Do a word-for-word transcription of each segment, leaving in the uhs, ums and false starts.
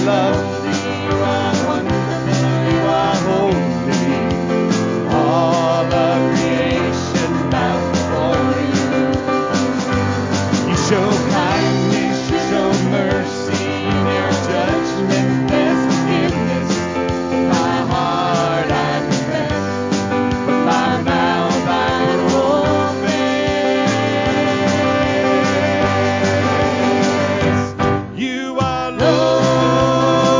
You are Lord.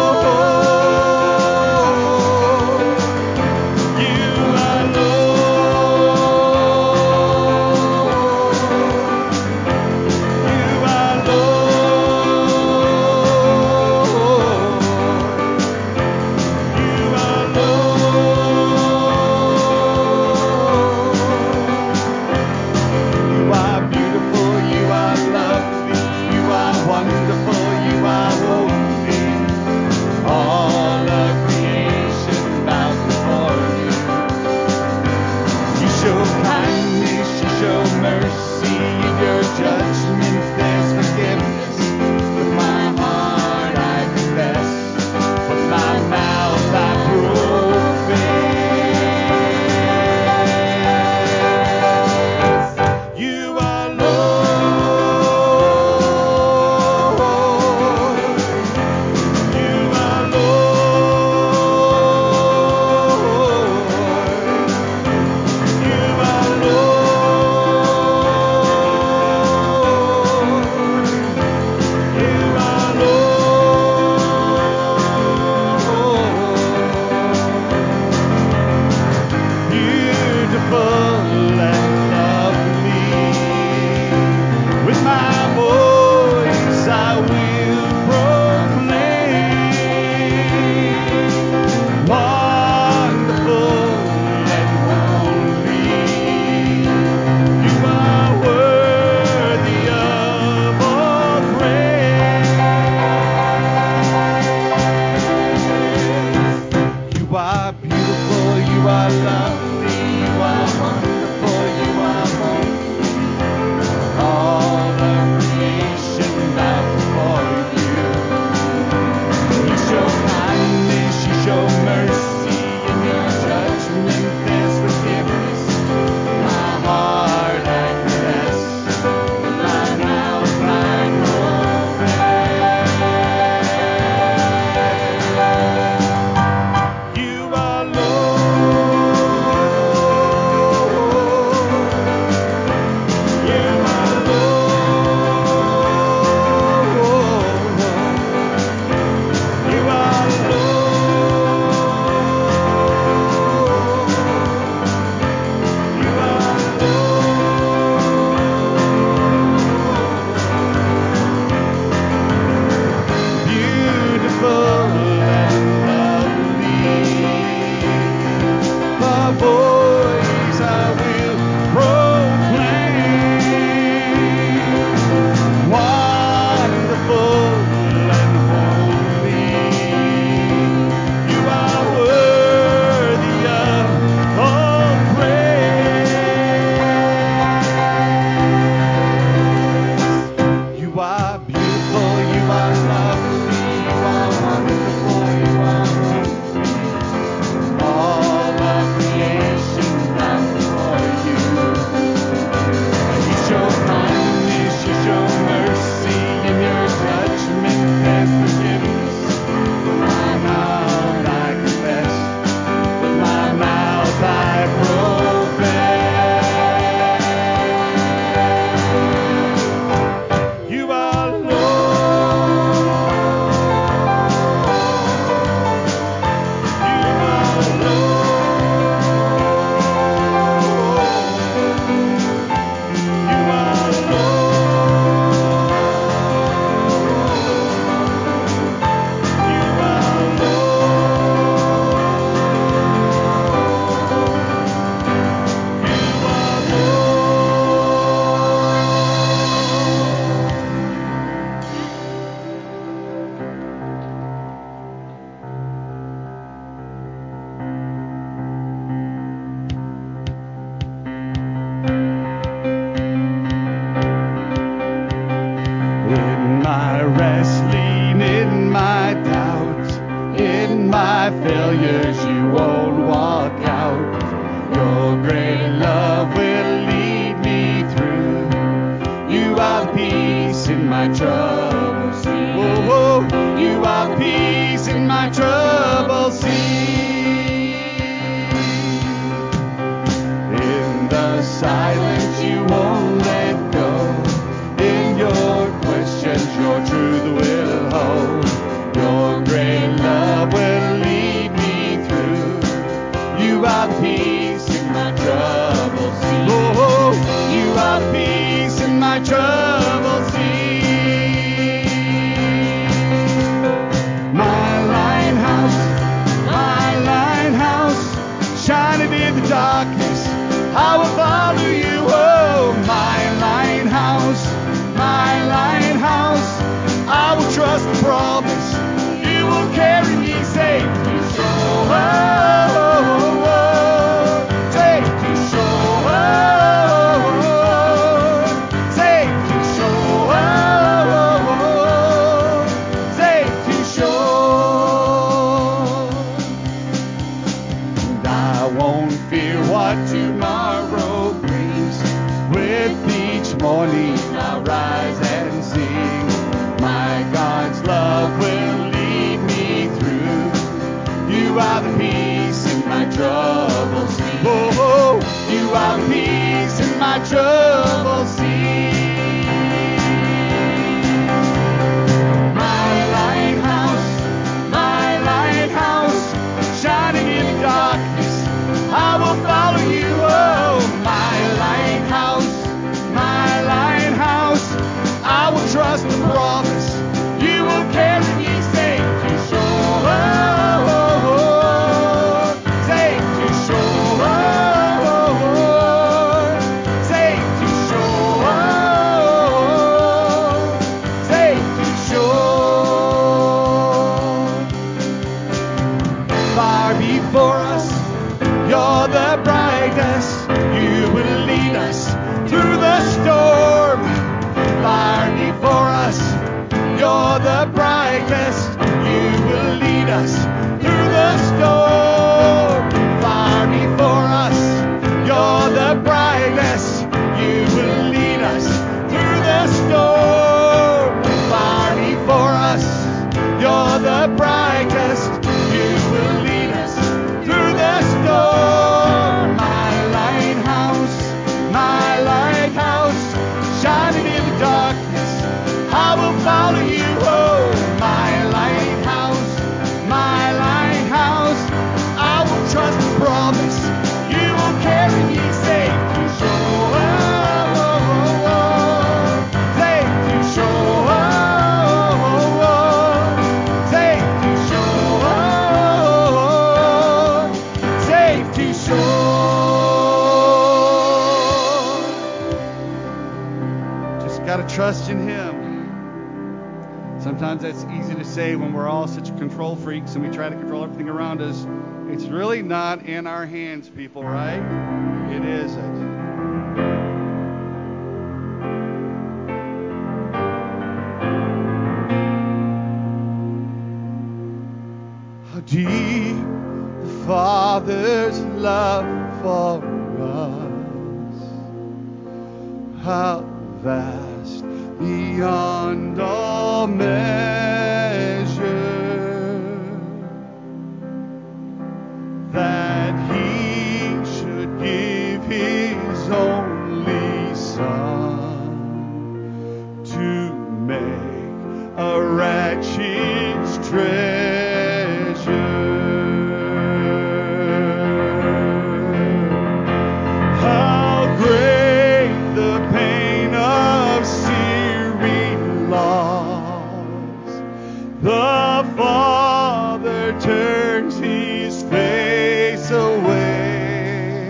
my failures you won't walk out. Your great love will lead me through. You are peace in my trouble sea. Oh, oh, you are peace in my trouble sea. In the silence you won't let go. In your questions your truth will hold. Your great love will lead me through. You are peace in my trouble sea. Oh, you are peace in my trouble sea. My lighthouse, my lighthouse, shining in the darkness, I will follow you. Oh, my lighthouse, my lighthouse, I will trust the promise. You will carry me safe to shore. Oh, oh, oh, safe to shore. Oh, oh, safe to shore. Oh, oh, safe to shore. And I won't fear what tomorrow brings. With each morning I'll rise and sing. My God's love will lead me through. You are the peace in my trouble sea. Oh, you are peace in my trouble sea. My lighthouse, my lighthouse, shining in the darkness, I will follow you. Oh, my lighthouse, my lighthouse, I will trust the promise. You will carry me safe to shore. Oh, oh, oh, safe to shore. Oh, oh, safe to shore. Oh, safe to shore. Far before us, you're the brightest. You will lead us through the storm. Far before us, you're the brightest. You will lead us through the storm. Far before us, you're the brightest. You will lead us through the storm. Far before us, you're the brightest. You will lead us through the storm. My lighthouse, my lighthouse, shining in the darkness, I will follow you. Oh, my lighthouse, my lighthouse, I will trust the promise. You will carry me safe to shore. Oh, oh, oh, oh, safe to shore. Oh, oh, oh, safe to shore. Oh, oh, safe to shore. Just got to trust in Him. Sometimes that's easy to say when we're all such control freaks and we try to control everything around us. It's really not in our hands, people, right? It isn't. How deep the Father's love for us. How vast beyond all measure, that He should give His only Son to make a wretched treasure. How great the pain of searing loss. The Father turns His face away,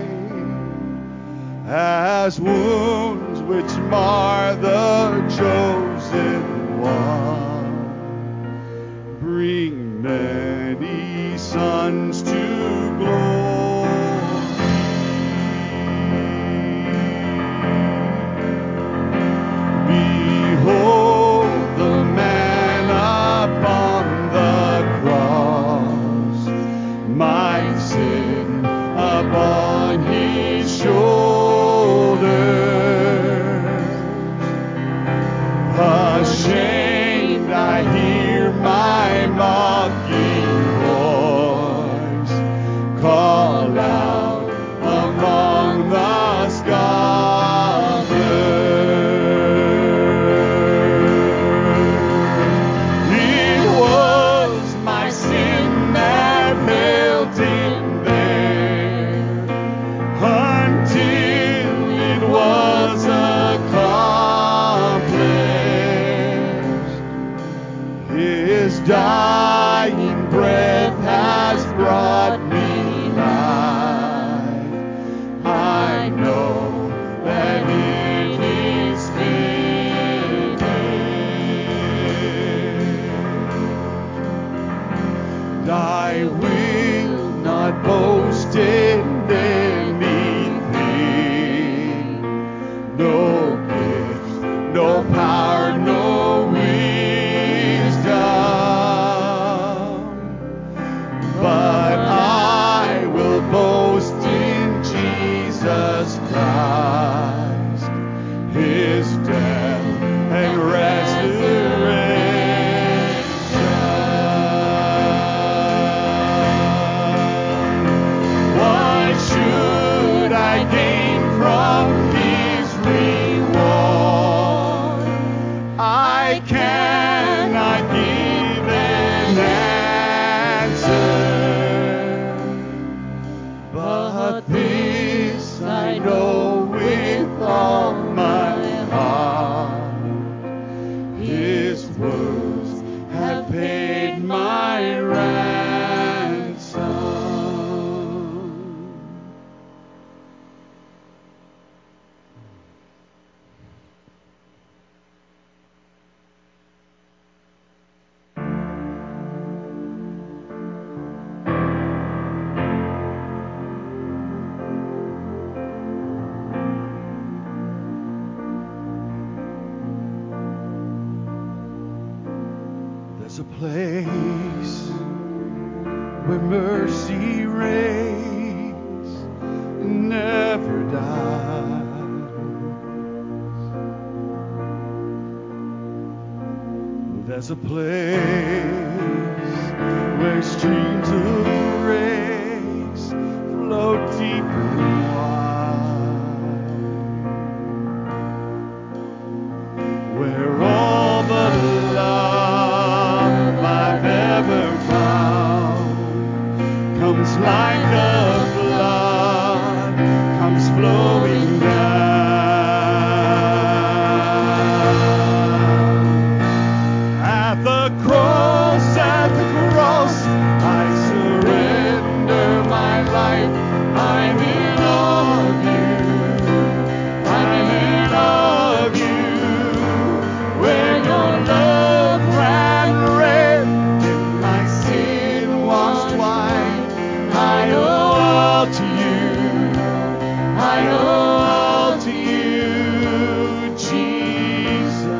as wounds which mar the chosen one bring many sons to glory. Behold the man upon the cross, I will not boast in anything. No gift, no power, no wisdom. But I will boast in Jesus Christ, his death and resurrection. What should I gain from his reward? I cannot give an answer, but this I know with all my heart, his words have paid my ransom. There's a place where mercy reigns, never dies. There's a place where streams of grace flow deep and wide, where all the love I've ever found comes like a flood, comes flowing down. At the cross, at the cross, I surrender my life. I'm in awe of you. I'm in awe of you. When your love ran red and my sin washed white, I owe all to you. I owe all to you, Jesus.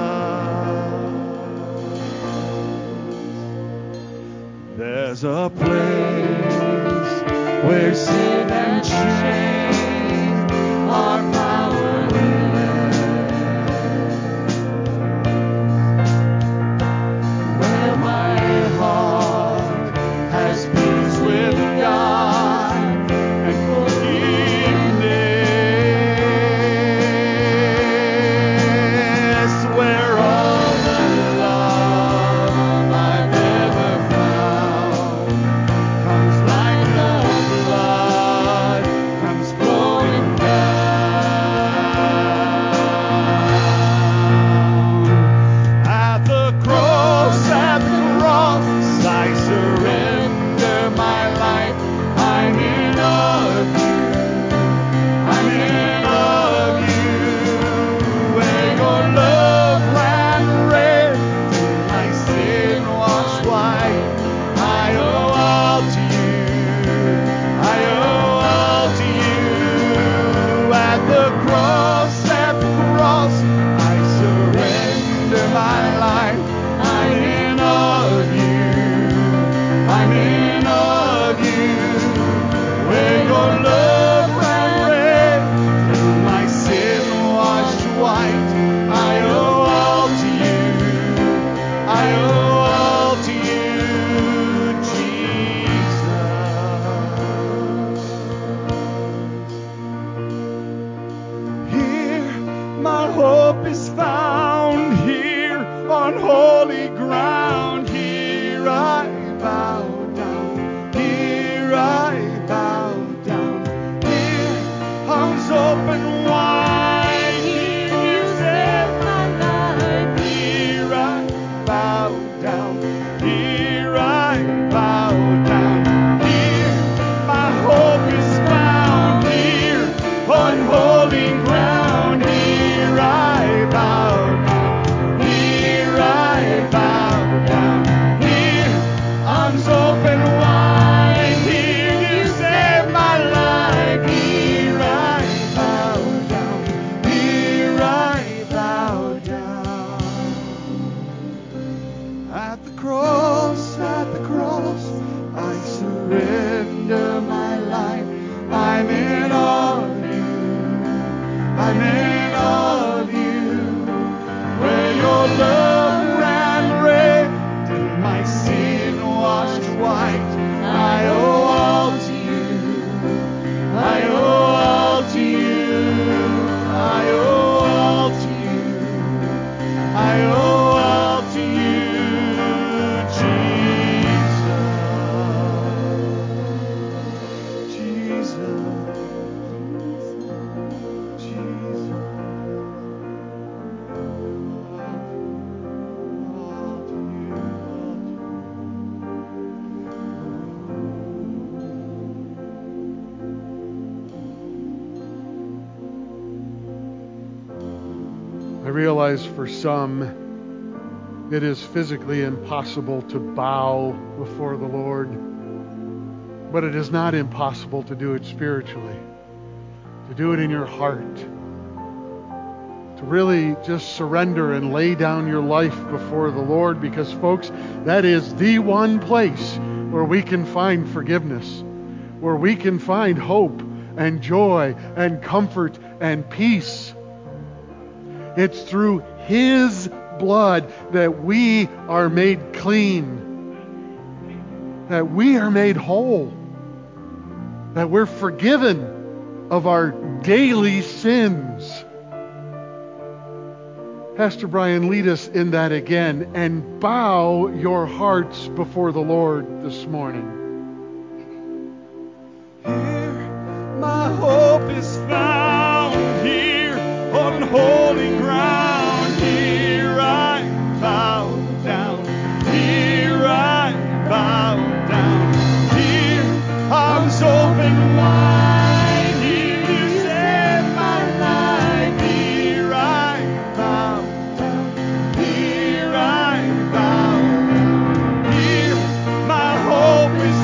There's a place where sin and shame are powerless, where my heart has peace with God and forgiveness, where all the love I've ever found comes like the flood. realize for some it is physically impossible to bow before the Lord, but it is not impossible to do it spiritually, to do it in your heart, to really just surrender and lay down your life before the Lord, because, folks, that is the one place where we can find forgiveness, where we can find hope and joy and comfort and peace. It's through His blood that we are made clean, that we are made whole, that we're forgiven of our daily sins. Pastor Brian, lead us in that again, and bow your hearts before the Lord this morning. Here my hope is found, here on holy ground. Here I bow down, here I bow down. Here arms open wide, here to save my life. Here I bow down, here I bow down. Here my hope is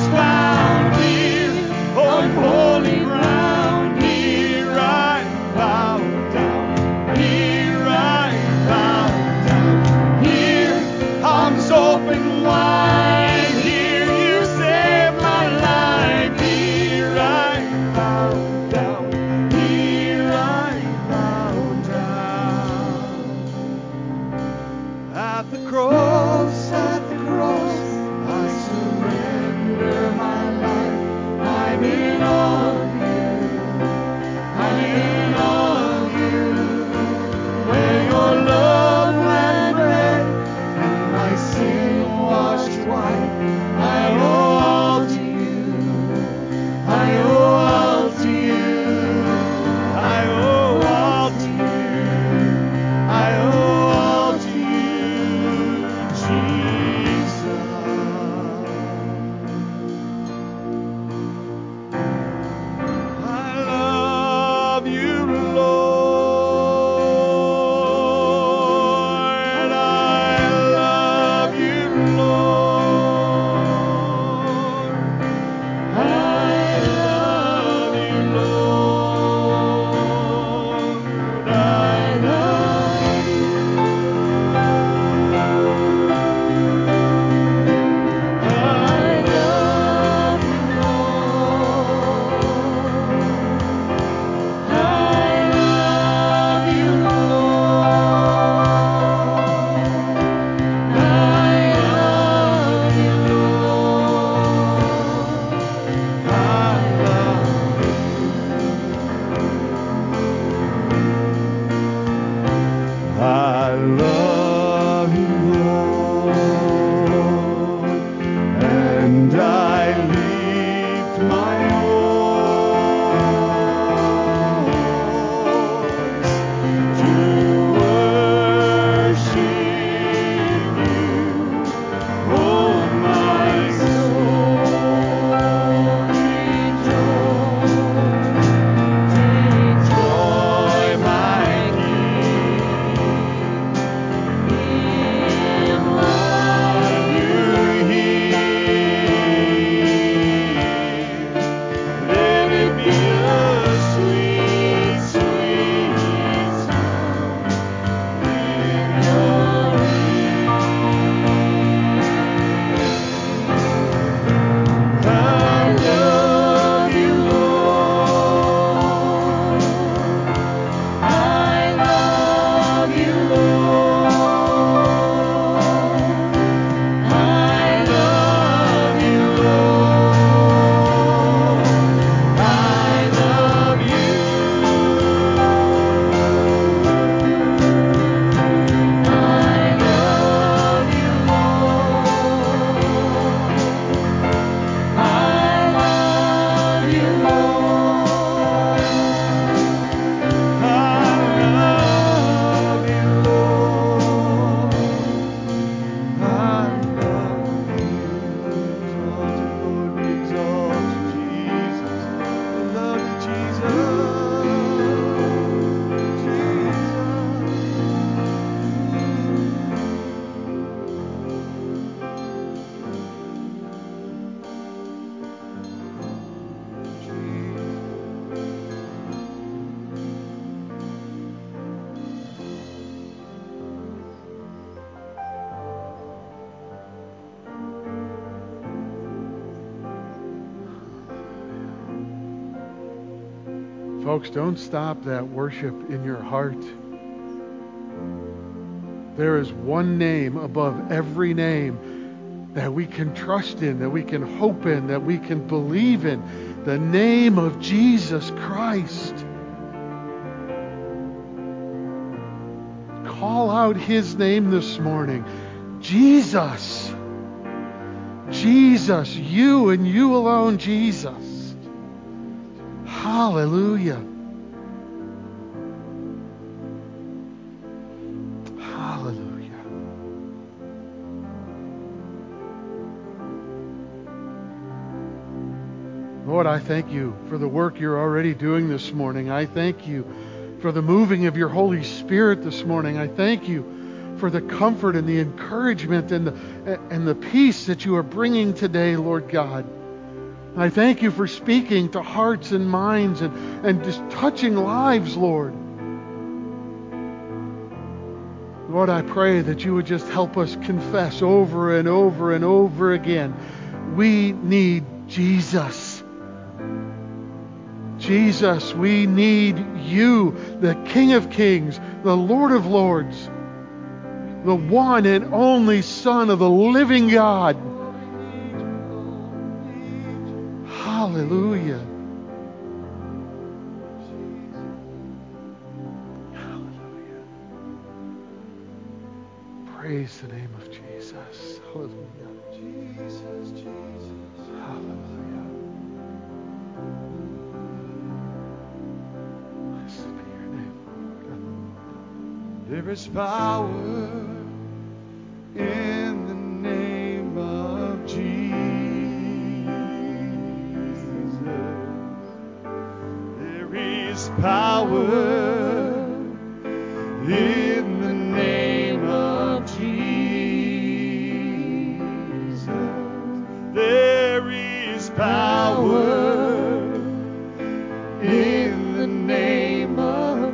Folks, don't stop that worship in your heart. There is one name above every name that we can trust in, that we can hope in, that we can believe in. The name of Jesus Christ. Call out His name this morning. Jesus. Jesus. You and you alone, Jesus. Hallelujah. Hallelujah. Lord, I thank you for the work you're already doing this morning. I thank you for the moving of your Holy Spirit this morning. I thank you for the comfort and the encouragement and the, and the peace that you are bringing today, Lord God. I thank you for speaking to hearts and minds and, and just touching lives, Lord. Lord, I pray that you would just help us confess over and over and over again. We need Jesus. Jesus, we need you, the King of Kings, the Lord of Lords, the one and only Son of the living God. Hallelujah. Hallelujah. Praise the name of Jesus. Hallelujah. Jesus, Jesus. Hallelujah. Blessed be your name, Lord. There is power in the name of Jesus. There is power in the name of Jesus. There is power in the name of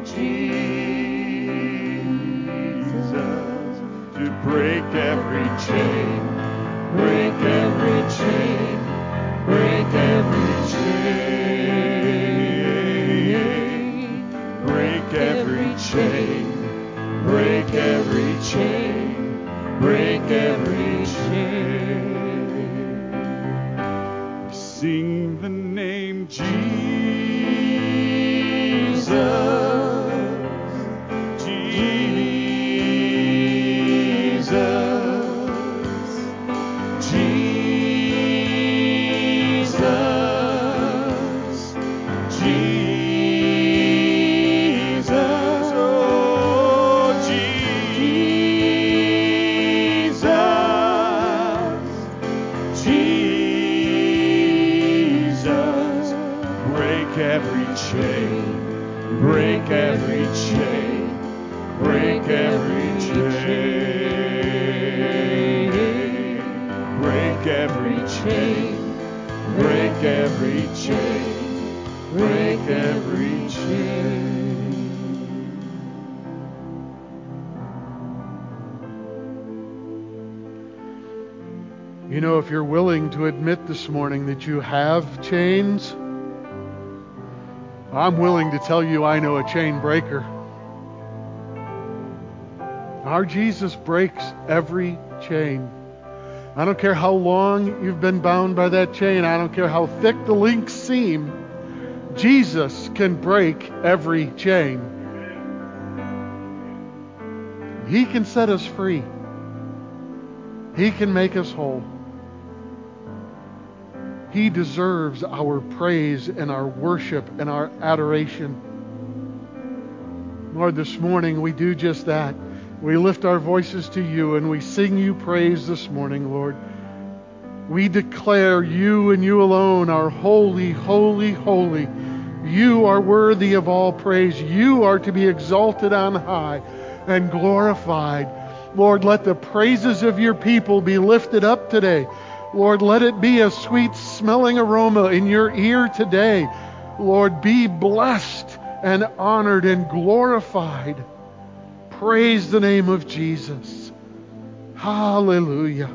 Jesus to break every chain, break every chain, break every chain, break every chain, break every chain, break every chain. Sing the name Jesus, Jesus, Jesus, Jesus, oh Jesus, Jesus, break every chain, break every chain, break every chain, break every chain, break every chain, break every chain. You know, if you're willing to admit this morning that you have chains, I'm willing to tell you I know a chain breaker. Our Jesus breaks every chain. I don't care how long you've been bound by that chain. I don't care how thick the links seem. Jesus can break every chain. He can set us free. He can make us whole. He deserves our praise and our worship and our adoration. Lord, this morning we do just that. We lift our voices to you and we sing you praise this morning, Lord. We declare you and you alone are holy, holy, holy. You are worthy of all praise. You are to be exalted on high and glorified. Lord, let the praises of your people be lifted up today. Lord, let it be a sweet smelling aroma in your ear today. Lord, be blessed and honored and glorified. Praise the name of Jesus. Hallelujah.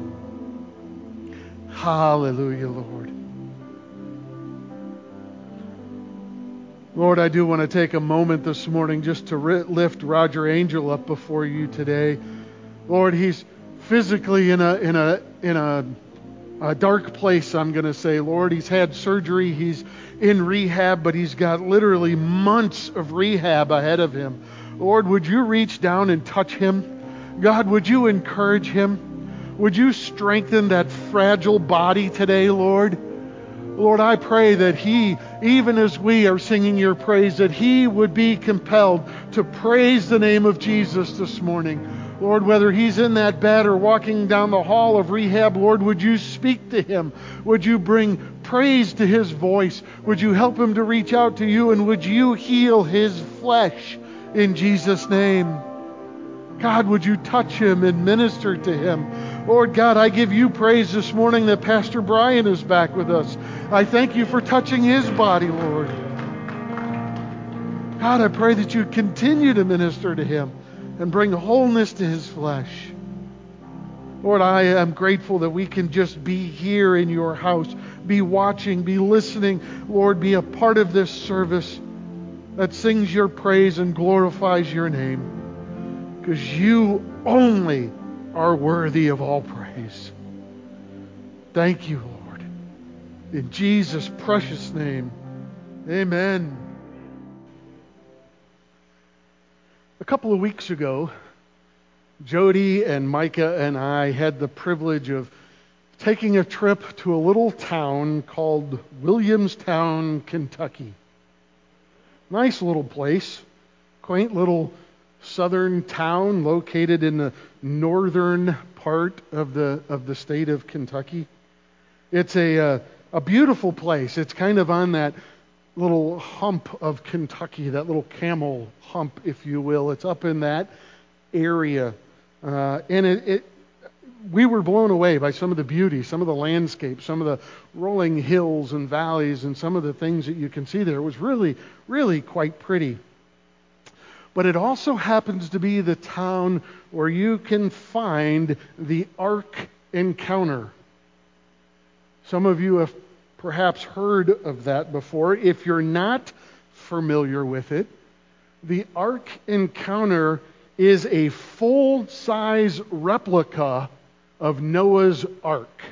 Hallelujah, Lord. Lord, I do want to take a moment this morning just to ri- lift Roger Angel up before you today. Lord, he's physically in a in a in a, a dark place, I'm going to say. Lord, he's had surgery, he's in rehab, but he's got literally months of rehab ahead of him. Lord, would you reach down and touch him? God, would you encourage him? Would you strengthen that fragile body today, Lord? Lord, I pray that he, even as we are singing your praise, that he would be compelled to praise the name of Jesus this morning. Lord, whether he's in that bed or walking down the hall of rehab, Lord, would you speak to him? Would you bring praise to his voice? Would you help him to reach out to you? And would you heal his flesh in Jesus' name? God, would you touch him and minister to him? Lord God, I give you praise this morning that Pastor Brian is back with us. I thank you for touching his body, Lord. God, I pray that you continue to minister to him and bring wholeness to his flesh. Lord, I am grateful that we can just be here in your house, be watching, be listening. Lord, be a part of this service that sings your praise and glorifies your name. Because you only are worthy of all praise. Thank you, Lord. In Jesus' precious name, amen. A couple of weeks ago, Jody and Micah and I had the privilege of taking a trip to a little town called Williamstown, Kentucky. Nice little place, quaint little southern town located in the northern part of the of the state of Kentucky. It's a uh, a beautiful place. It's kind of on that little hump of Kentucky, that little camel hump, if you will. It's up in that area, uh, and it, it we were blown away by some of the beauty, some of the landscape, some of the rolling hills and valleys, and some of the things that you can see there. It was really, really quite pretty. But it also happens to be the town where you can find the Ark Encounter. Some of you have perhaps heard of that before. If you're not familiar with it, the Ark Encounter is a full-size replica of Noah's Ark.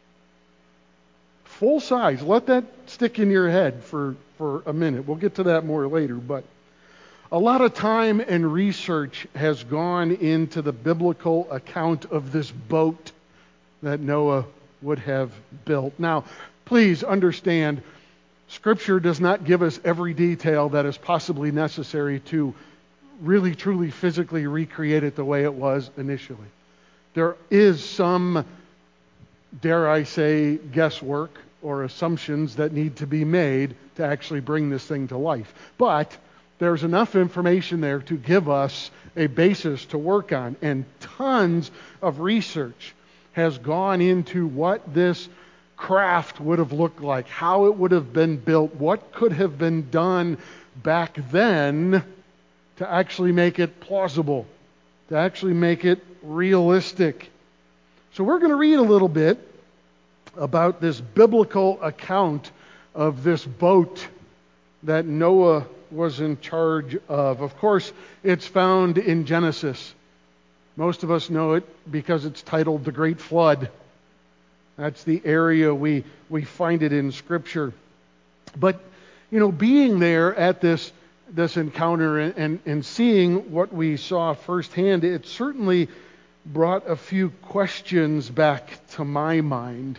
Full size. Let that stick in your head for, for a minute. We'll get to that more later, but a lot of time and research has gone into the biblical account of this boat that Noah would have built. Now, please understand, Scripture does not give us every detail that is possibly necessary to really, truly, physically recreate it the way it was initially. There is some, dare I say, guesswork or assumptions that need to be made to actually bring this thing to life. But there's enough information there to give us a basis to work on. And tons of research has gone into what this craft would have looked like, how it would have been built, what could have been done back then to actually make it plausible, to actually make it realistic. So we're going to read a little bit about this biblical account of this boat that Noah was in charge of. Of course, it's found in Genesis. Most of us know it because it's titled The Great Flood. That's the area we we find it in Scripture. But, you know, being there at this this encounter and, and, and seeing what we saw firsthand, it certainly brought a few questions back to my mind.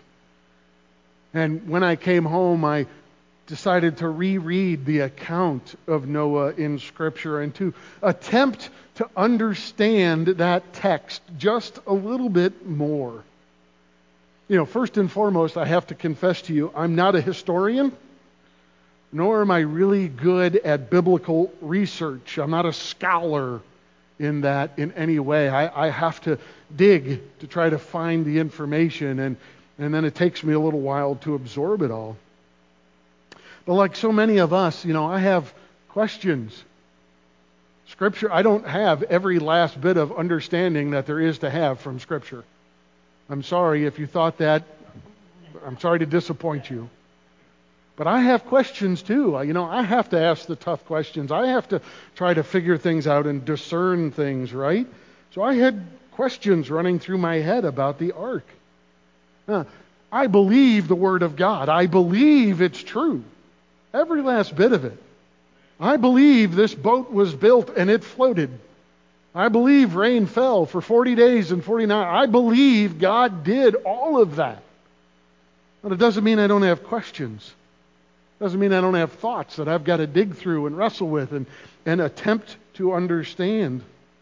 And when I came home, I decided to reread the account of Noah in Scripture and to attempt to understand that text just a little bit more. You know, first and foremost, I have to confess to you, I'm not a historian, nor am I really good at biblical research. I'm not a scholar in that in any way. I, I have to dig to try to find the information, and, and then it takes me a little while to absorb it all. But like so many of us, you know, I have questions. Scripture, I don't have every last bit of understanding that there is to have from Scripture. I'm sorry if you thought that. I'm sorry to disappoint you. But I have questions too. You know, I have to ask the tough questions. I have to try to figure things out and discern things, right? So I had questions running through my head about the ark. Now, I believe the Word of God. I believe it's true. Every last bit of it. I believe this boat was built and it floated. I believe rain fell for forty days and forty nights. I believe God did all of that. But it doesn't mean I don't have questions. It doesn't mean I don't have thoughts that I've got to dig through and wrestle with and, and attempt to understand.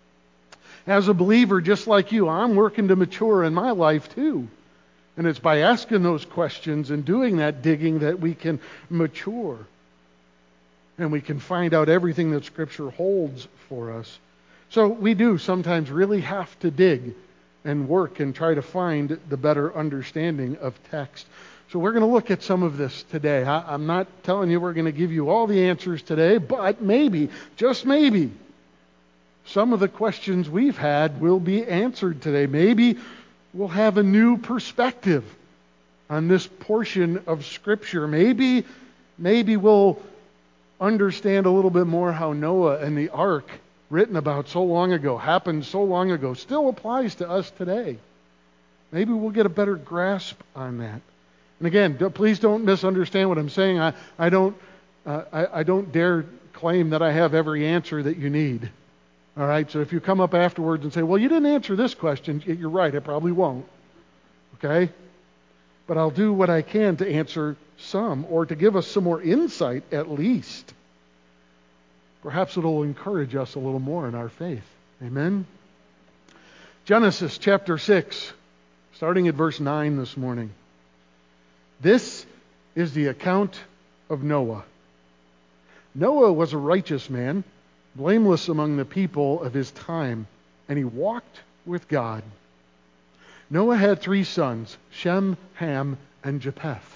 As a believer, just like you, I'm working to mature in my life too. And it's by asking those questions and doing that digging that we can mature. And we can find out everything that Scripture holds for us. So we do sometimes really have to dig and work and try to find the better understanding of text. So we're going to look at some of this today. I, I'm not telling you we're going to give you all the answers today, but maybe, just maybe, some of the questions we've had will be answered today. Maybe we'll have a new perspective on this portion of Scripture. Maybe, maybe we'll understand a little bit more how Noah and the ark, written about so long ago, happened so long ago, still applies to us today. Maybe we'll get a better grasp on that. And again, please don't misunderstand what I'm saying. I, I don't uh, I, I don't dare claim that I have every answer that you need. All right, so if you come up afterwards and say, well, you didn't answer this question, you're right, I probably won't. Okay? But I'll do what I can to answer some, or to give us some more insight at least. Perhaps it'll encourage us a little more in our faith. Amen? Genesis chapter six, starting at verse nine this morning. This is the account of Noah. Noah was a righteous man, blameless among the people of his time, and he walked with God. Noah had three sons, Shem, Ham, and Japheth.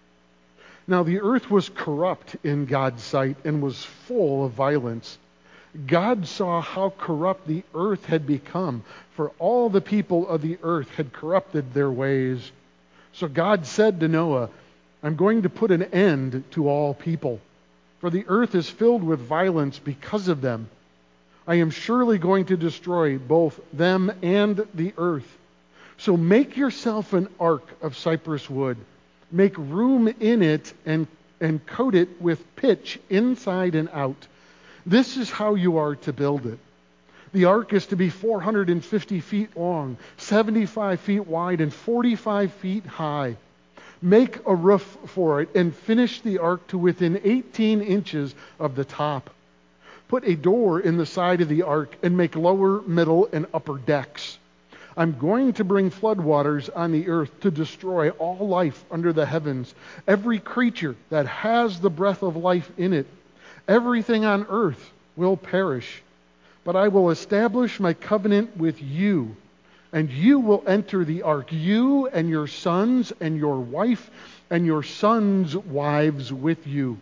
Now the earth was corrupt in God's sight and was full of violence. God saw how corrupt the earth had become, for all the people of the earth had corrupted their ways. So God said to Noah, I'm going to put an end to all people, for the earth is filled with violence because of them. I am surely going to destroy both them and the earth. So make yourself an ark of cypress wood. Make room in it and, and coat it with pitch inside and out. This is how you are to build it. The ark is to be four hundred fifty feet long, seventy-five feet wide, and forty-five feet high. Make a roof for it and finish the ark to within eighteen inches of the top. Put a door in the side of the ark and make lower, middle, and upper decks. I'm going to bring floodwaters on the earth to destroy all life under the heavens, every creature that has the breath of life in it. Everything on earth will perish. But I will establish my covenant with you, and you will enter the ark, you and your sons and your wife and your sons' wives with you.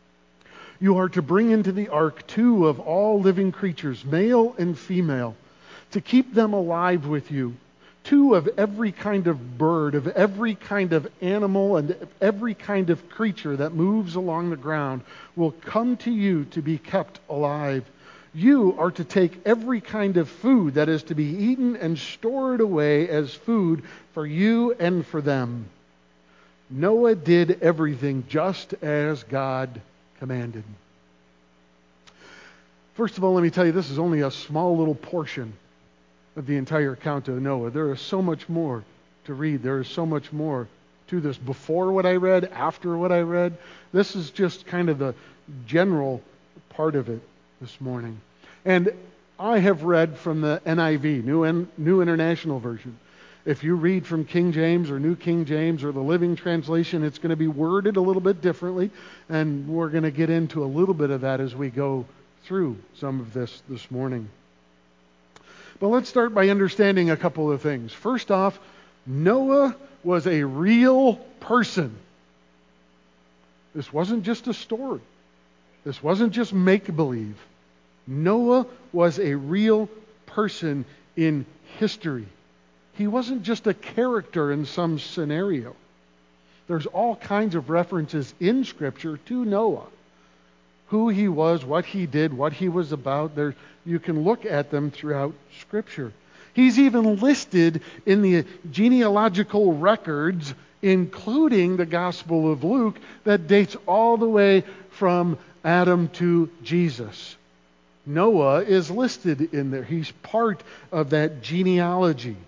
You are to bring into the ark two of all living creatures, male and female, to keep them alive with you. Two of every kind of bird, of every kind of animal, and every kind of creature that moves along the ground will come to you to be kept alive. You are to take every kind of food that is to be eaten and store it away as food for you and for them. Noah did everything just as God commanded. First of all, let me tell you, this is only a small little portion of the entire account of Noah. There is so much more to read. There is so much more to this. Before what I read, after what I read, this is just kind of the general part of it this morning. And I have read from the N I V, New, New International Version. If you read from King James or New King James or the Living Translation, it's going to be worded a little bit differently, and we're going to get into a little bit of that as we go through some of this this morning. But let's start by understanding a couple of things. First off, Noah was a real person. This wasn't just a story. This wasn't just make-believe. Noah was a real person in history. He wasn't just a character in some scenario. There's all kinds of references in Scripture to Noah. Who he was, what he did, what he was about. There, you can look at them throughout Scripture. He's even listed in the genealogical records, including the Gospel of Luke, that dates all the way from Adam to Jesus. Noah is listed in there. He's part of that genealogy.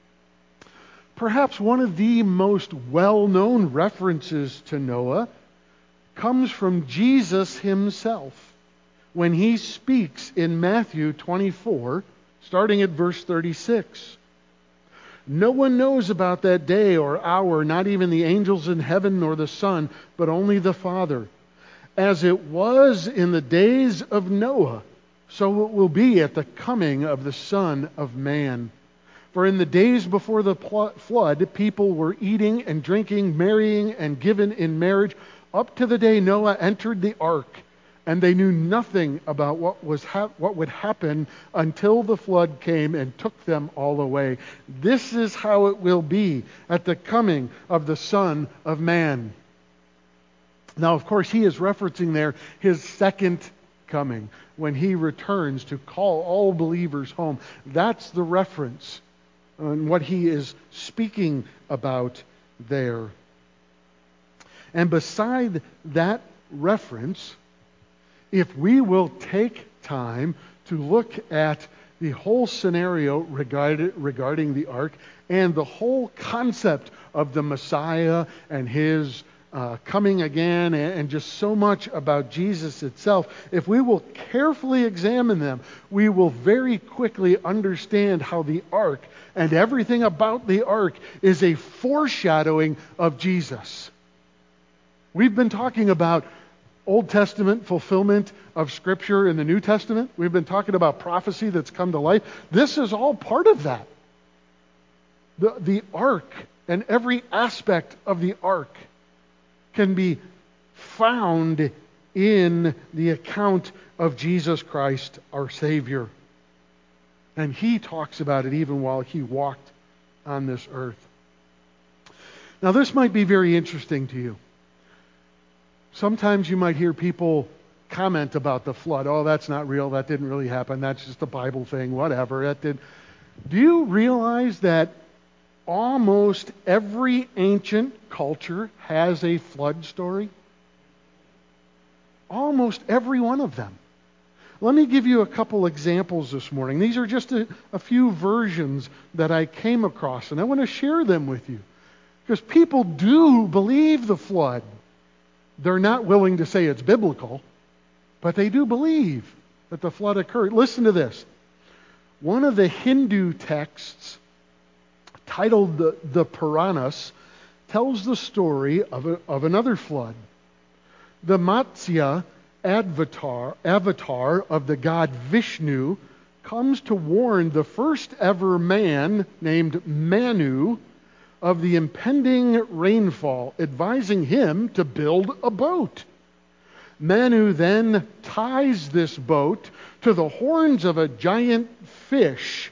Perhaps one of the most well-known references to Noah comes from Jesus himself when he speaks in Matthew twenty-four, starting at verse thirty-six. No one knows about that day or hour, not even the angels in heaven nor the Son, but only the Father. As it was in the days of Noah, so it will be at the coming of the Son of Man. For in the days before the flood, people were eating and drinking, marrying and given in marriage, up to the day Noah entered the ark, and they knew nothing about what was ha- what would happen until the flood came and took them all away. This is how it will be at the coming of the Son of Man. Now, of course, he is referencing there his second coming, when he returns to call all believers home. That's the reference on what he is speaking about there. And beside that reference, if we will take time to look at the whole scenario regarding, regarding the ark and the whole concept of the Messiah and his uh, coming again, and, and just so much about Jesus itself, if we will carefully examine them, we will very quickly understand how the ark and everything about the ark is a foreshadowing of Jesus. We've been talking about Old Testament fulfillment of Scripture in the New Testament. We've been talking about prophecy that's come to life. This is all part of that. The, the ark and every aspect of the ark can be found in the account of Jesus Christ, our Savior. And he talks about it even while he walked on this earth. Now, this might be very interesting to you. Sometimes you might hear people comment about the flood. Oh, that's not real. That didn't really happen. That's just a Bible thing. Whatever. That did. Do you realize that almost every ancient culture has a flood story? Almost every one of them. Let me give you a couple examples this morning. These are just a, a few versions that I came across, and I want to share them with you. Because people do believe the flood. They're not willing to say it's biblical, but they do believe that the flood occurred. Listen to this. One of the Hindu texts, titled the, the Puranas, tells the story of, a, of another flood. The Matsya avatar, avatar of the god Vishnu comes to warn the first ever man named Manu of the impending rainfall, advising him to build a boat. Manu then ties this boat to the horns of a giant fish.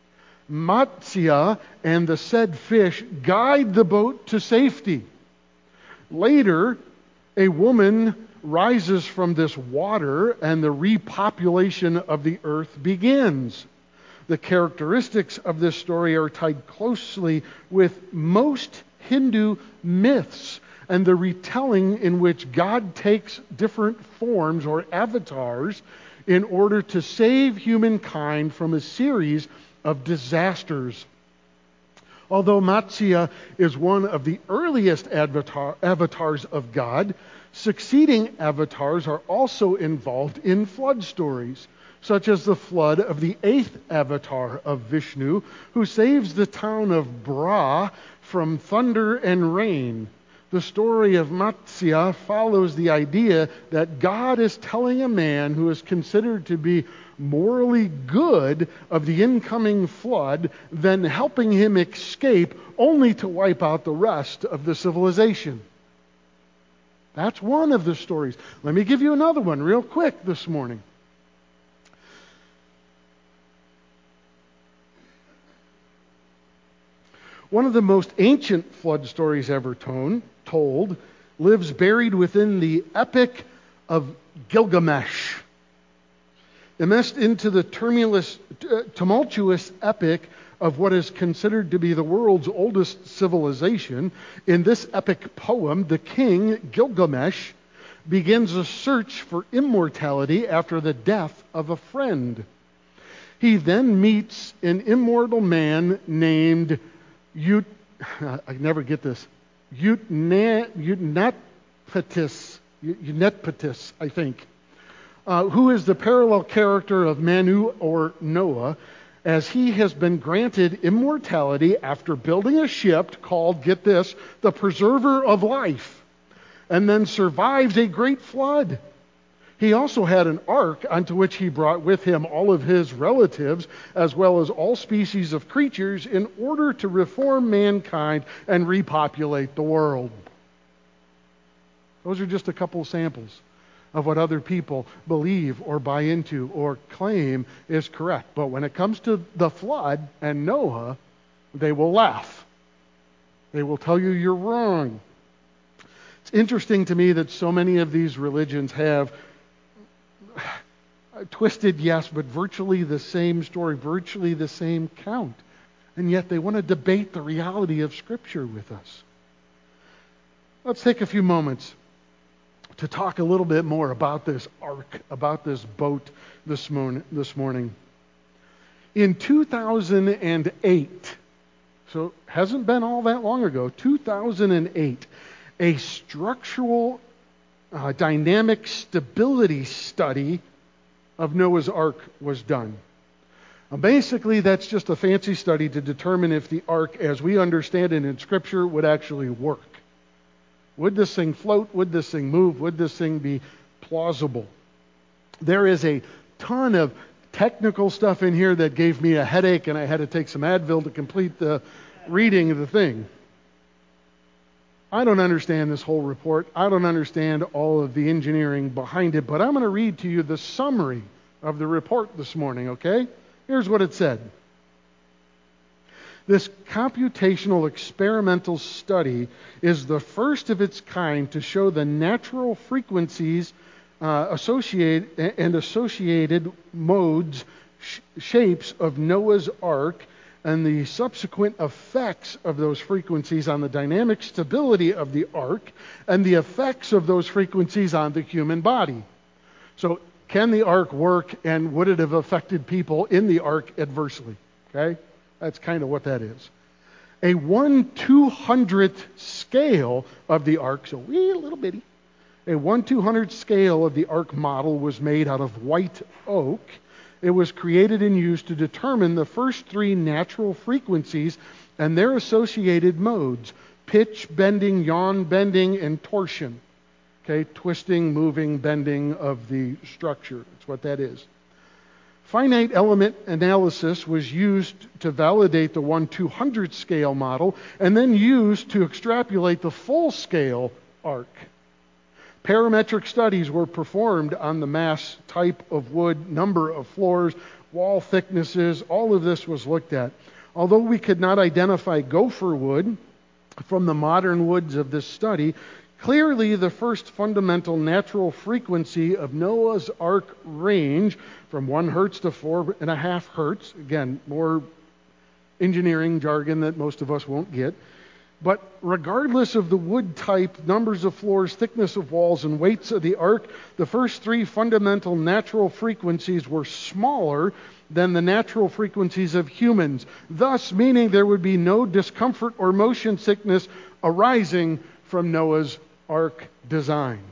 Matsya and the said fish guide the boat to safety. Later, a woman rises from this water and the repopulation of the earth begins. The characteristics of this story are tied closely with most Hindu myths and the retelling in which God takes different forms or avatars in order to save humankind from a series of disasters. Although Matsya is one of the earliest avatar, avatars of God, succeeding avatars are also involved in flood stories, such as the flood of the eighth avatar of Vishnu, who saves the town of Bra from thunder and rain. The story of Matsya follows the idea that God is telling a man who is considered to be morally good of the incoming flood, then helping him escape only to wipe out the rest of the civilization. That's one of the stories. Let me give you another one real quick this morning. One of the most ancient flood stories ever told told, lives buried within the Epic of Gilgamesh. Immersed into the tumultuous, tumultuous epic of what is considered to be the world's oldest civilization, in this epic poem, the king, Gilgamesh, begins a search for immortality after the death of a friend. He then meets an immortal man named Ut... I never get this. Utna- Utnaphatis, Utnaphatis, I think. Uh, who is the parallel character of Manu or Noah, as he has been granted immortality after building a ship called, get this, the Preserver of Life, and then survives a great flood. He also had an ark onto which he brought with him all of his relatives, as well as all species of creatures, in order to reform mankind and repopulate the world. Those are just a couple of samples of what other people believe or buy into or claim is correct. But when it comes to the flood and Noah, they will laugh. They will tell you you're wrong. It's interesting to me that so many of these religions have twisted, yes, but virtually the same story, virtually the same count. And yet they want to debate the reality of Scripture with us. Let's take a few moments to talk a little bit more about this ark, about this boat this morning. This morning. In two thousand eight, so it hasn't been all that long ago, two thousand eight, a structural uh, dynamic stability study of Noah's Ark was done. Now, basically, that's just a fancy study to determine if the ark, as we understand it in Scripture, would actually work. Would this thing float? Would this thing move? Would this thing be plausible? There is a ton of technical stuff in here that gave me a headache, and I had to take some Advil to complete the reading of the thing. I don't understand this whole report. I don't understand all of the engineering behind it, but I'm going to read to you the summary of the report this morning, okay? Here's what it said. This computational experimental study is the first of its kind to show the natural frequencies uh, associated and associated modes, sh- shapes of Noah's Ark, and the subsequent effects of those frequencies on the dynamic stability of the ark, and the effects of those frequencies on the human body. So, can the ark work, and would it have affected people in the ark adversely? Okay? That's kind of what that is. A one two hundredth scale of the ark, so wee little bitty. A one two hundredth scale of the ark model was made out of white oak. It was created and used to determine the first three natural frequencies and their associated modes: pitch, bending, yaw, bending, and torsion. Okay, twisting, moving, bending of the structure. That's what that is. Finite element analysis was used to validate the one two hundredth scale model, and then used to extrapolate the full scale ark. Parametric studies were performed on the mass, type of wood, number of floors, wall thicknesses. All of this was looked at. Although we could not identify gopher wood from the modern woods of this study, clearly the first fundamental natural frequency of Noah's Ark range from one hertz to four and a half hertz. Again, more engineering jargon that most of us won't get. But regardless of the wood type, numbers of floors, thickness of walls, and weights of the ark, the first three fundamental natural frequencies were smaller than the natural frequencies of humans, thus meaning there would be no discomfort or motion sickness arising from Noah's Ark design.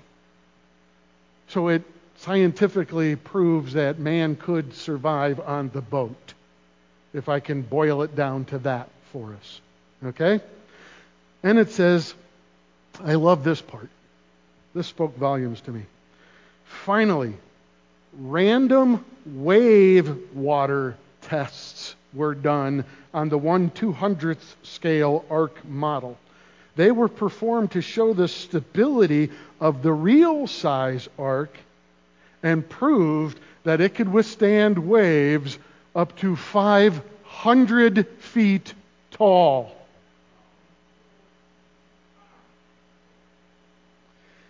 So it scientifically proves that man could survive on the boat, if I can boil it down to that for us. Okay? And it says, I love this part. This spoke volumes to me. Finally, random wave water tests were done on the one two hundredth scale ark model. They were performed to show the stability of the real size ark, and proved that it could withstand waves up to five hundred feet tall.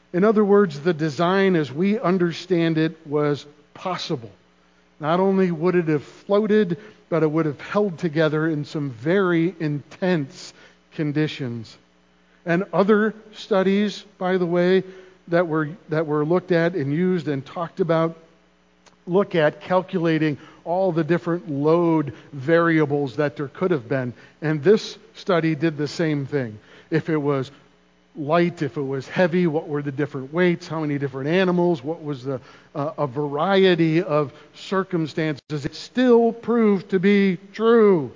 In other words, the design as we understand it was possible. Not only would it have floated, but it would have held together in some very intense conditions. And other studies, by the way, that were that were looked at and used and talked about, look at calculating all the different load variables that there could have been. And this study did the same thing. If it was light, if it was heavy, what were the different weights, how many different animals, what was the uh, a variety of circumstances. It still proved to be true.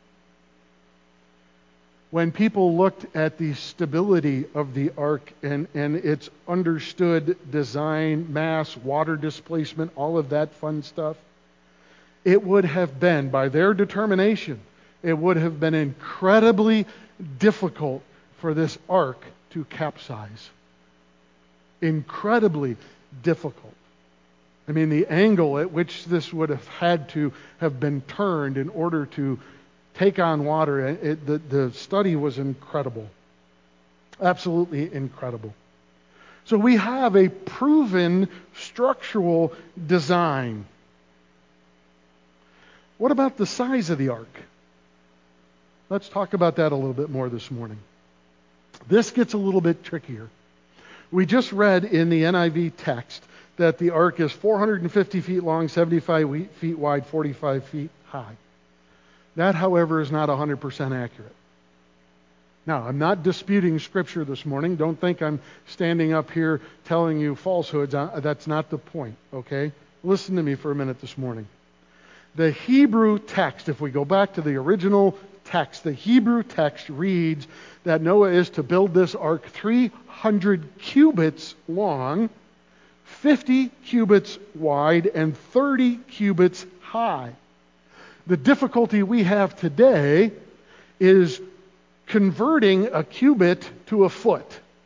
When people looked at the stability of the ark and, and its understood design, mass, water displacement, all of that fun stuff, it would have been, by their determination, it would have been incredibly difficult for this ark to capsize. Incredibly difficult. I mean, the angle at which this would have had to have been turned in order to take on water, it, the, the study was incredible. Absolutely incredible. So we have a proven structural design. What about the size of the ark? Let's talk about that a little bit more this morning. This gets a little bit trickier. We just read in the N I V text that the ark is four hundred fifty feet long, seventy-five feet wide, forty-five feet high. That, however, is not one hundred percent accurate. Now, I'm not disputing Scripture this morning. Don't think I'm standing up here telling you falsehoods. That's not the point, okay? Listen to me for a minute this morning. The Hebrew text, if we go back to the original text, the Hebrew text reads that Noah is to build this ark three hundred cubits long, fifty cubits wide, and thirty cubits high. The difficulty we have today is converting a cubit to a foot.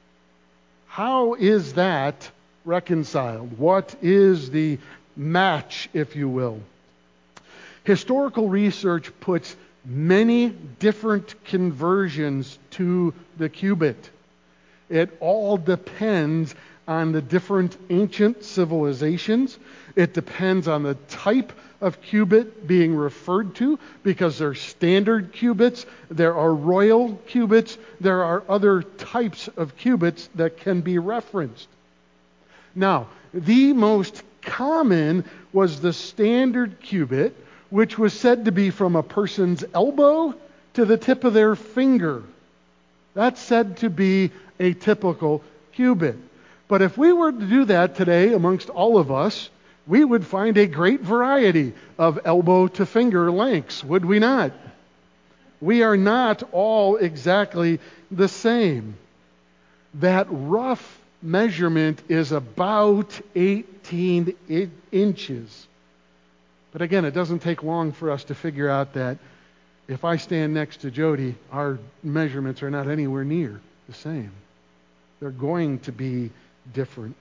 How is that reconciled? What is the match, if you will? Historical research puts many different conversions to the cubit. It all depends on the different ancient civilizations. It depends on the type of cubit being referred to, because there are standard cubits, there are royal cubits, there are other types of cubits that can be referenced. Now, the most common was the standard cubit, which was said to be from a person's elbow to the tip of their finger. That's said to be a typical cubit. But if we were to do that today amongst all of us, we would find a great variety of elbow to finger lengths, would we not? We are not all exactly the same. That rough measurement is about eighteen inches. But again, it doesn't take long for us to figure out that if I stand next to Jody, our measurements are not anywhere near the same. They're going to be different.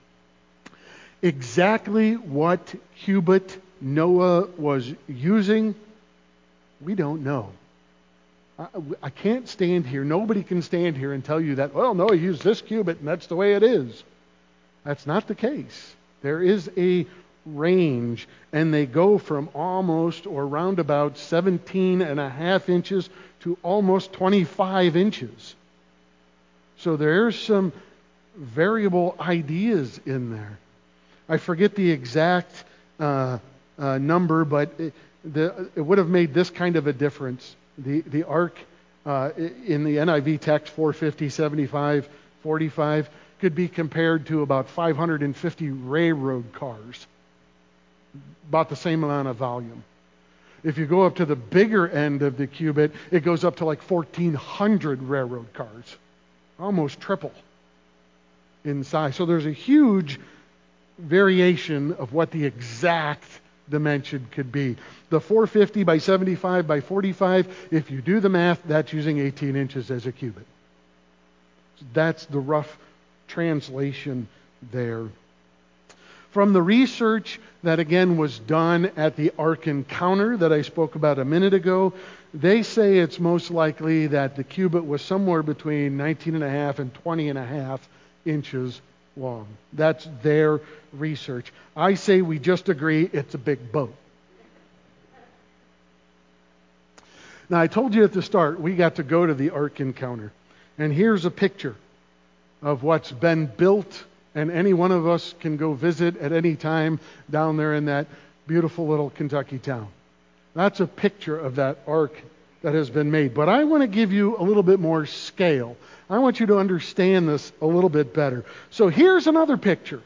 Exactly what cubit Noah was using, we don't know. I, I can't stand here. Nobody can stand here and tell you that, well, Noah used this cubit and that's the way it is. That's not the case. There is a range, and they go from almost or round about seventeen and a half inches to almost twenty-five inches. So there's some variable ideas in there. I forget the exact uh, uh, number, but it, the, it would have made this kind of a difference. The the ark uh, in the N I V text, four fifty, seventy-five, forty-five, could be compared to about five hundred fifty railroad cars. About the same amount of volume. If you go up to the bigger end of the cubit, it goes up to like fourteen hundred railroad cars. Almost triple in size. So there's a huge variation of what the exact dimension could be. The four fifty by seventy-five by forty-five, if you do the math, that's using eighteen inches as a cubit. That's the rough translation there. From the research that again was done at the Ark Encounter that I spoke about a minute ago, they say it's most likely that the cubit was somewhere between nineteen and a half and twenty and a half inches long. That's their research. I say we just agree it's a big boat. Now, I told you at the start, we got to go to the Ark Encounter. And here's a picture of what's been built, and any one of us can go visit at any time down there in that beautiful little Kentucky town. That's a picture of that ark that has been made. But I want to give you a little bit more scale. I want you to understand this a little bit better. So here's another picture.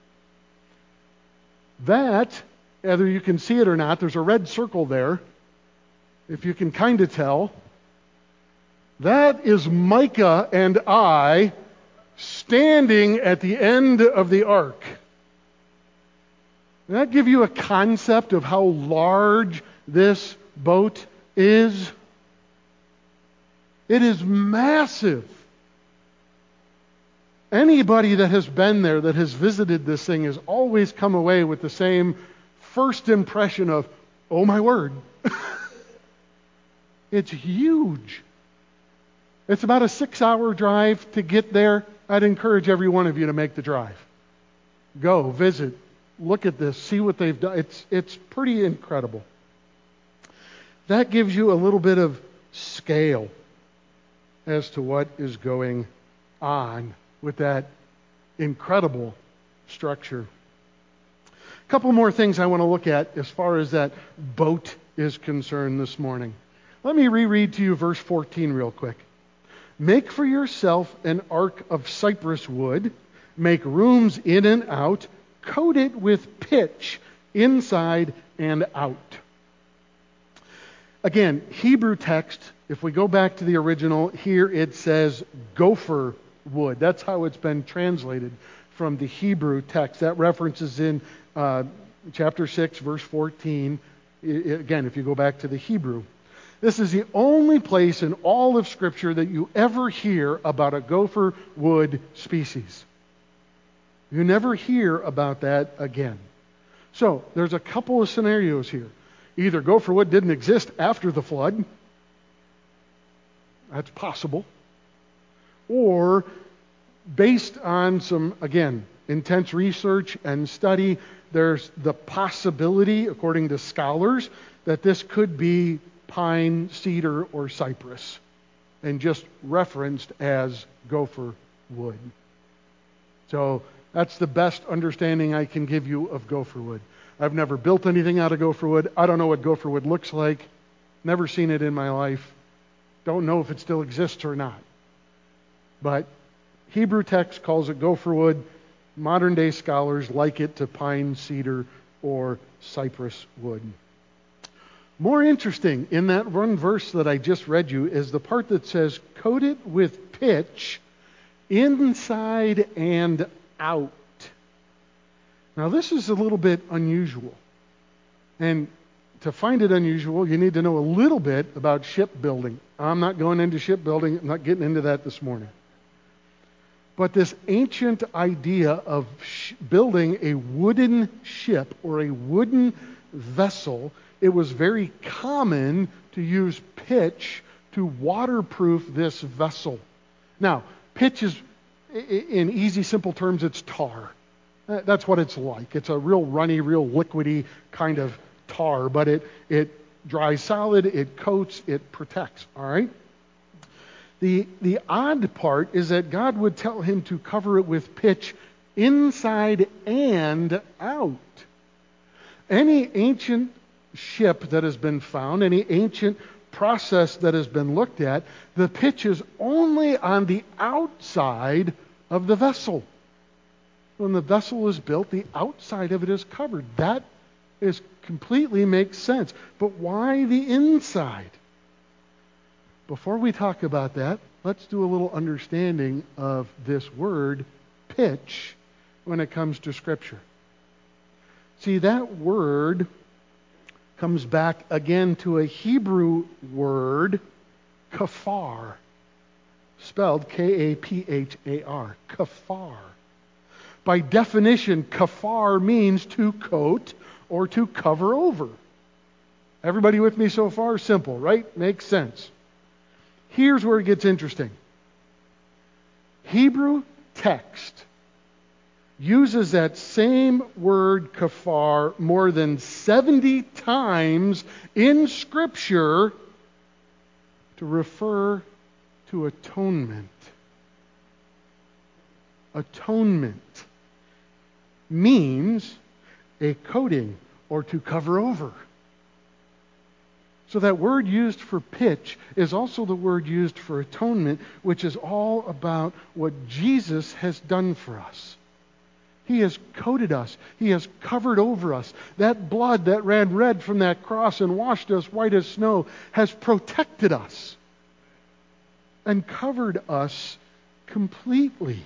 That, whether you can see it or not, there's a red circle there. If you can kind of tell, that is Micah and I standing at the end of the ark. Does that give you a concept of how large this boat is? It is massive. Anybody that has been there, that has visited this thing, has always come away with the same first impression of, oh my word. It's huge. It's about a six-hour drive to get there. I'd encourage every one of you to make the drive. Go, visit, look at this, see what they've done. It's, it's pretty incredible. That gives you a little bit of scale as to what is going on with that incredible structure. A couple more things I want to look at as far as that boat is concerned this morning. Let me reread to you verse fourteen real quick. Make for yourself an ark of cypress wood, make rooms in and out, coat it with pitch inside and out. Again, Hebrew text, if we go back to the original, here it says gopher wood. That's how it's been translated from the Hebrew text. That reference is in uh, chapter six, verse fourteen. I, again, if you go back to the Hebrew. This is the only place in all of Scripture that you ever hear about a gopher wood species. You never hear about that again. So, there's a couple of scenarios here. Either gopher wood didn't exist after the flood. That's possible. Or, based on some, again, intense research and study, there's the possibility, according to scholars, that this could be pine, cedar, or cypress, and just referenced as gopher wood. So that's the best understanding I can give you of gopher wood. I've never built anything out of gopher wood. I don't know what gopher wood looks like. Never seen it in my life. Don't know if it still exists or not. But Hebrew text calls it gopher wood. Modern day scholars like it to pine, cedar, or cypress wood. More interesting in that one verse that I just read you is the part that says, coat it with pitch inside and out. Now this is a little bit unusual. And to find it unusual, you need to know a little bit about shipbuilding. I'm not going into shipbuilding. I'm not getting into that this morning. But this ancient idea of sh- building a wooden ship or a wooden vessel, it was very common to use pitch to waterproof this vessel. Now, pitch is, in easy, simple terms, it's tar. That's what it's like. It's a real runny, real liquidy kind of tar, but it, it dries solid, it coats, it protects, all right? The, the odd part is that God would tell him to cover it with pitch inside and out. Any ancient ship that has been found, any ancient process that has been looked at, the pitch is only on the outside of the vessel. When the vessel is built, the outside of it is covered. That is completely makes sense. But why the inside? Before we talk about that, let's do a little understanding of this word, pitch, when it comes to Scripture. See, that word comes back again to a Hebrew word, kafar, spelled K A P H A R, kafar. By definition, kafar means to coat or to cover over. Everybody with me so far? Simple, right? Makes sense. Here's where it gets interesting. Hebrew text uses that same word kafar more than seventy times in Scripture to refer to atonement. Atonement means a coating or to cover over. So that word used for pitch is also the word used for atonement, which is all about what Jesus has done for us. He has coated us. He has covered over us. That blood that ran red from that cross and washed us white as snow has protected us and covered us completely.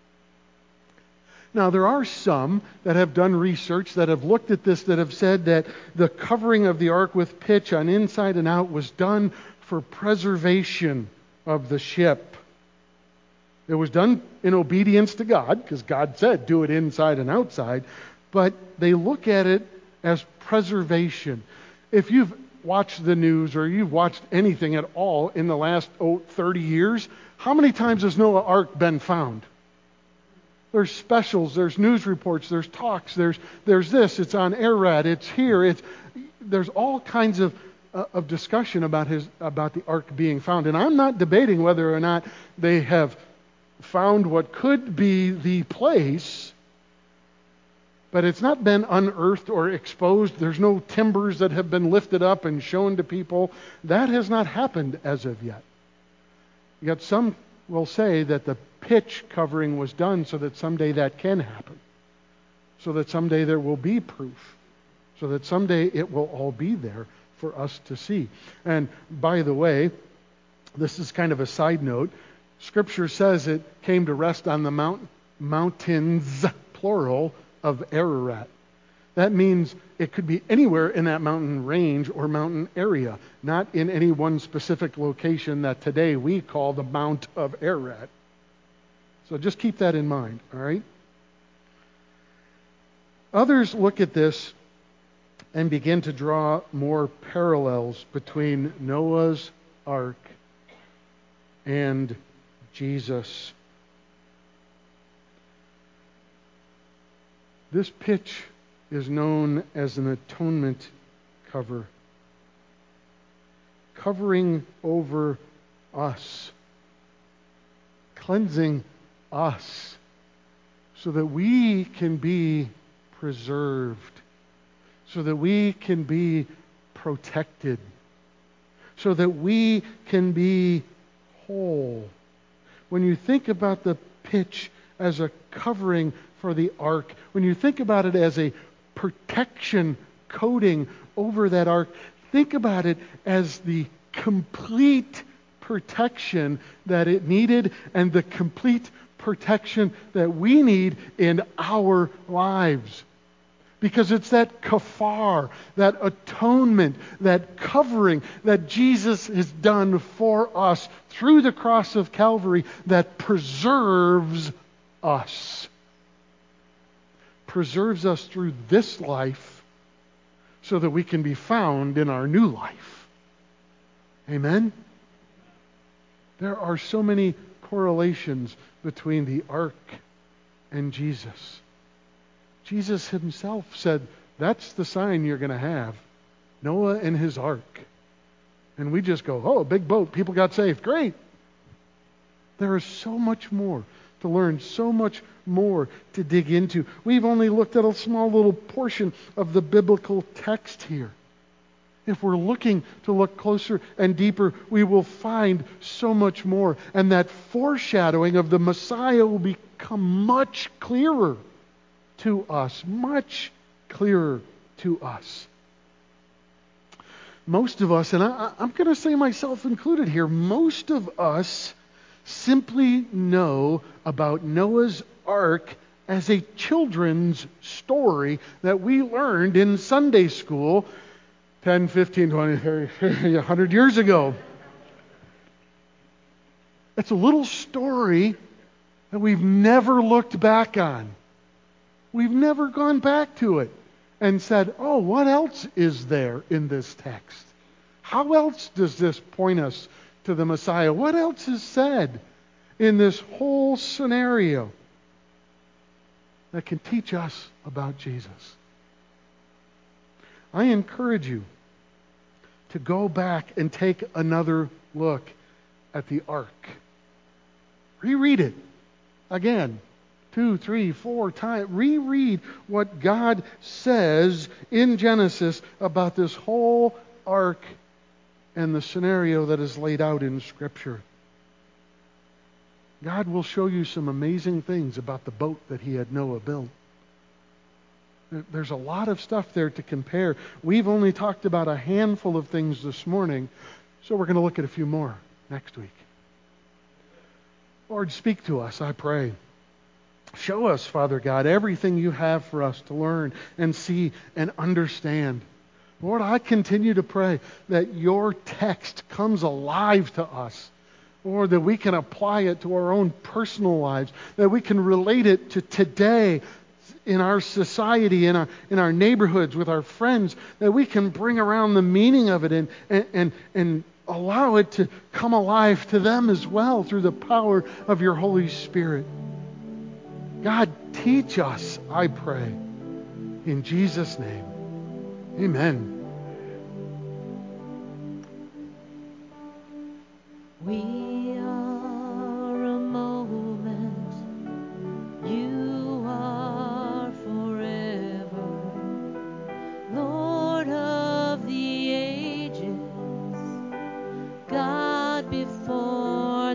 Now, there are some that have done research, that have looked at this, that have said that the covering of the ark with pitch on inside and out was done for preservation of the ship. It was done in obedience to God, because God said, do it inside and outside, but they look at it as preservation. If you've watched the news or you've watched anything at all in the last oh, thirty years, how many times has Noah's Ark been found? There's specials, there's news reports, there's talks, there's there's this, it's on Ararat, it's here, it's there's all kinds of uh, of discussion about his about the ark being found. And I'm not debating whether or not they have found what could be the place, but it's not been unearthed or exposed. There's no timbers that have been lifted up and shown to people. That has not happened as of yet. Yet some will say that the pitch covering was done so that someday that can happen. So that someday there will be proof. So that someday it will all be there for us to see. And by the way, this is kind of a side note. Scripture says it came to rest on the mount, mountains, plural, of Ararat. That means it could be anywhere in that mountain range or mountain area, not in any one specific location that today we call the Mount of Ararat. So just keep that in mind, all right? Others look at this and begin to draw more parallels between Noah's Ark and Jesus. This pitch is known as an atonement cover, covering over us, cleansing us, so that we can be preserved, so that we can be protected, so that we can be whole. When you think about the pitch as a covering for the ark, when you think about it as a protection coating over that ark, think about it as the complete protection that it needed and the complete protection that we need in our lives. Because it's that kafar, that atonement, that covering that Jesus has done for us through the cross of Calvary that preserves us. Preserves us through this life so that we can be found in our new life. Amen? There are so many correlations between the ark and Jesus. Jesus himself said, that's the sign you're going to have. Noah and his ark. And we just go, oh, big boat, people got saved. Great. There is so much more to learn, so much more to dig into. We've only looked at a small little portion of the biblical text here. If we're looking to look closer and deeper, we will find so much more. And that foreshadowing of the Messiah will become much clearer to us, much clearer to us. Most of us, and I, I'm going to say myself included here, most of us simply know about Noah's Ark as a children's story that we learned in Sunday school ten, fifteen, twenty, thirty, one hundred years ago. It's a little story that we've never looked back on. We've never gone back to it and said, oh, what else is there in this text? How else does this point us to the Messiah? What else is said in this whole scenario? that can teach us about Jesus. I encourage you to go back and take another look at the ark. Reread it again, two, three, four times. Reread what God says in Genesis about this whole ark and the scenario that is laid out in Scripture. God will show you some amazing things about the boat that He had Noah build. There's a lot of stuff there to compare. We've only talked about a handful of things this morning, so we're going to look at a few more next week. Lord, speak to us, I pray. Show us, Father God, everything you have for us to learn and see and understand. Lord, I continue to pray that your text comes alive to us. Lord, that we can apply it to our own personal lives, that we can relate it to today in our society, in our, in our neighborhoods, with our friends, that we can bring around the meaning of it and, and, and, and allow it to come alive to them as well through the power of your Holy Spirit. God, teach us, I pray. In Jesus' name, amen. We are a moment, you are forever, Lord of the ages, God before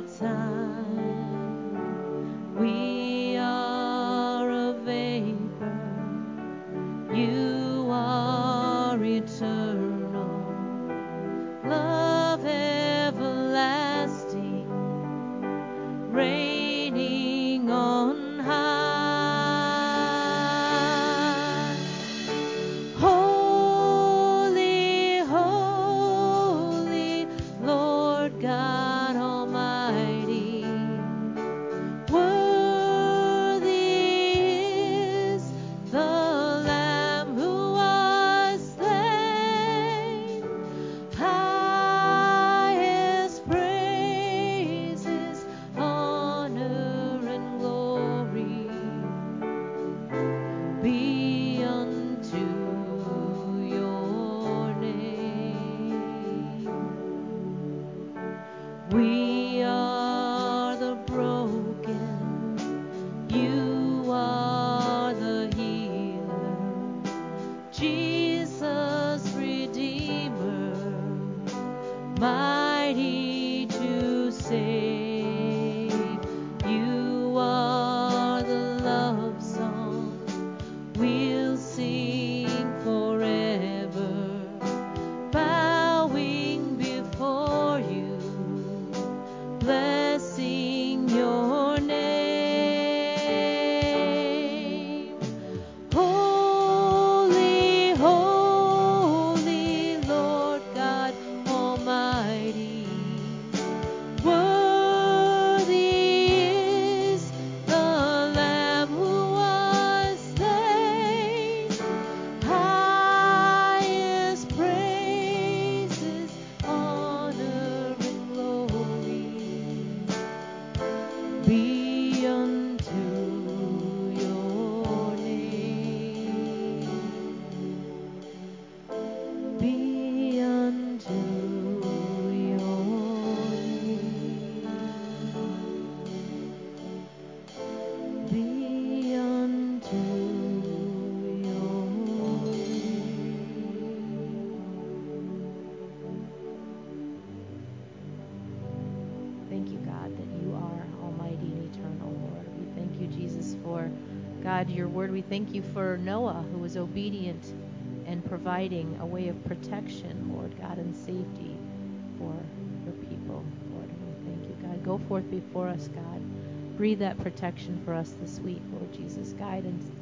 time. We are a vapor, you are eternal, love everlasting, reigning on high. Holy, holy, Lord God Almighty, worthy is the Lamb who was slain. Highest praises, honor and glory be unto your name. We are the broken, you are the healer, Jesus Redeemer, mighty to save. You are the love song we'll sing forever, bowing before you, blessing your name. Holy, holy, Lord God Almighty, worthy is the Lamb who was slain. Highest praises, honor and glory be unto your name. Be unto your name. Be unto your name. Thank you, God, that you are almighty and eternal, Lord. We thank you, Jesus, for, God, your word. We thank you for Noah, who was obedient and providing a way of protection, Lord God, and safety for your people, Lord. And we thank you, God. Go forth before us, God. Breathe that protection for us this week, Lord Jesus. Guide and